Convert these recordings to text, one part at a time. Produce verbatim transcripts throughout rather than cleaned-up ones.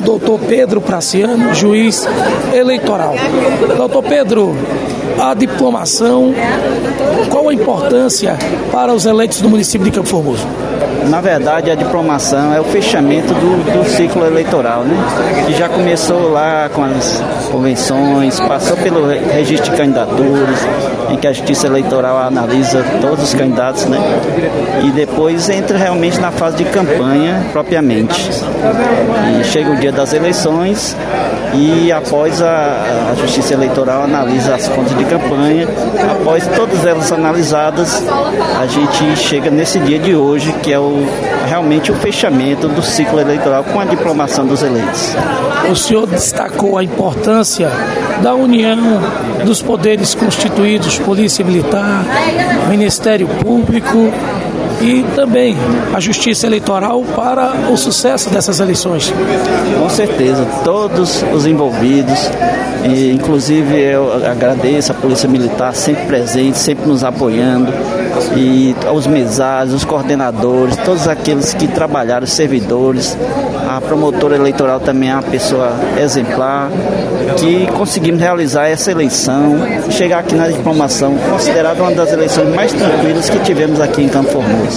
doutor Pedro Praciano, juiz eleitoral. Doutor Pedro, a diplomação, qual a importância para os eleitos do município de Campo Formoso? Na verdade, a diplomação é o fechamento do, do ciclo eleitoral, né? Que já começou lá com as convenções, passou pelo registro de candidaturas, em que a Justiça Eleitoral analisa todos os candidatos, né? E depois entra realmente na fase de campanha propriamente. E chega o dia das eleições e após a, a Justiça Eleitoral analisa as contas de campanha, após todas elas analisadas, a gente chega nesse dia de hoje, que é o, realmente o fechamento do ciclo eleitoral com a diplomação dos eleitos. O senhor destacou a importância da união dos poderes constituídos, Polícia Militar, Ministério Público e também a Justiça Eleitoral para o sucesso dessas eleições. Com certeza, todos os envolvidos, e inclusive eu agradeço a Polícia Militar sempre presente, sempre nos apoiando, e aos mesários, os coordenadores, todos aqueles que trabalharam, os servidores, a promotora eleitoral também é uma pessoa exemplar, que conseguimos realizar essa eleição, chegar aqui na diplomação, considerada uma das eleições mais tranquilas que tivemos aqui em Campo Formoso.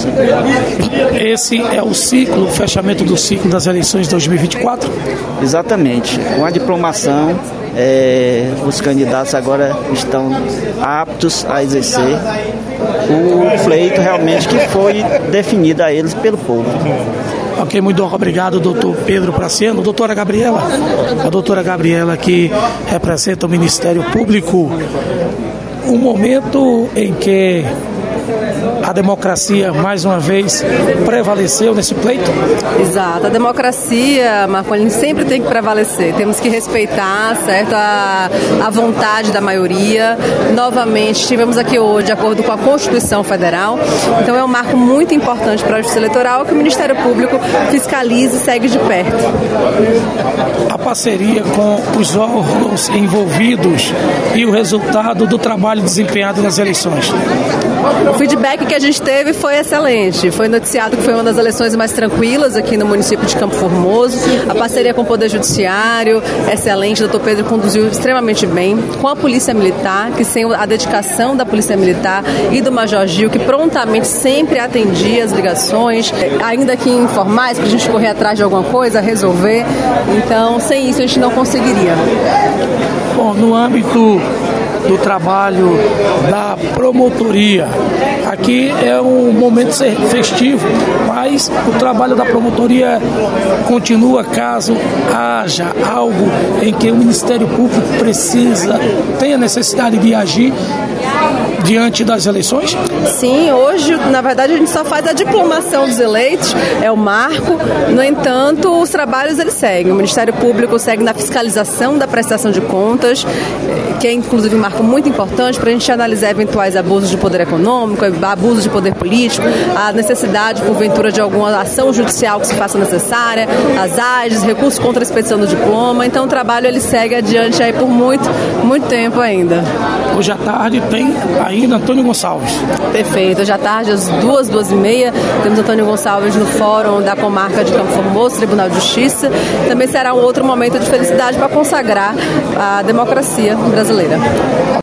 Esse é o ciclo, o fechamento do ciclo das eleições de dois mil e vinte e quatro? Exatamente. Com a diplomação, é, os candidatos agora estão aptos a exercer o pleito realmente que foi definido a eles pelo povo. Ok, muito obrigado, doutor Pedro Praciano. Doutora Gabriela, a doutora Gabriela que representa o Ministério Público, um momento em que a democracia, mais uma vez, prevaleceu nesse pleito? Exato. A democracia, Marcolino, sempre tem que prevalecer. Temos que respeitar, certo, a, a vontade da maioria. Novamente, estivemos aqui hoje de acordo com a Constituição Federal. Então, é um marco muito importante para a Justiça Eleitoral que o Ministério Público fiscalize e segue de perto. A parceria com os órgãos envolvidos e o resultado do trabalho desempenhado nas eleições. O feedback que a gente teve foi excelente. Foi noticiado que foi uma das eleições mais tranquilas aqui no município de Campo Formoso. A parceria com o Poder Judiciário, excelente. O doutor Pedro conduziu extremamente bem. Com a Polícia Militar, que sem a dedicação da Polícia Militar e do Major Gil, que prontamente sempre atendia as ligações, ainda que informais, para a gente correr atrás de alguma coisa, resolver. Então, sem isso, a gente não conseguiria. Bom, no âmbito do trabalho da promotoria, aqui é um momento festivo, mas o trabalho da promotoria continua caso haja algo em que o Ministério Público precisa, tenha necessidade de agir diante das eleições? Sim, hoje, na verdade, a gente só faz a diplomação dos eleitos, é o marco. No entanto, os trabalhos eles seguem. O Ministério Público segue na fiscalização da prestação de contas, que é inclusive um marco muito importante para a gente analisar eventuais abusos de poder econômico, abusos de poder político, a necessidade, porventura, de alguma ação judicial que se faça necessária, as A Is, recursos contra a expedição do diploma. Então, o trabalho ele segue adiante aí por muito, muito tempo ainda. Hoje à tarde tem ainda Antônio Gonçalves. Perfeito. Hoje à tarde, às duas, duas e meia, temos Antônio Gonçalves no Fórum da Comarca de Campo Formoso, Tribunal de Justiça. Também será um outro momento de felicidade para consagrar a democracia brasileira.